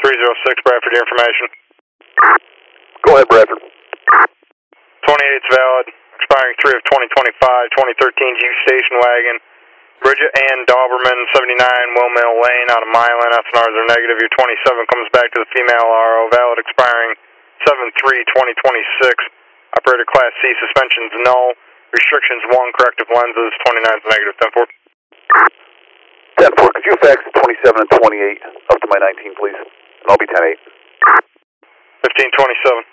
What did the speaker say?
306, Bradford, your information. Go ahead, Bradford. 28's valid, expiring 3 of 2025, 2013 Jeep station wagon. Bridget Ann Dauberman, 79 Windmill Lane out of Milan. SNRs are negative. Your 27 comes back to the female RO, valid expiring 7/3/2026. Operator Class C, suspensions null. Restrictions 1, corrective lenses, 29's negative. 10-4. 10-4, could you fax 27 and 28 up to my 19, please? And I'll be 10-8. 1527.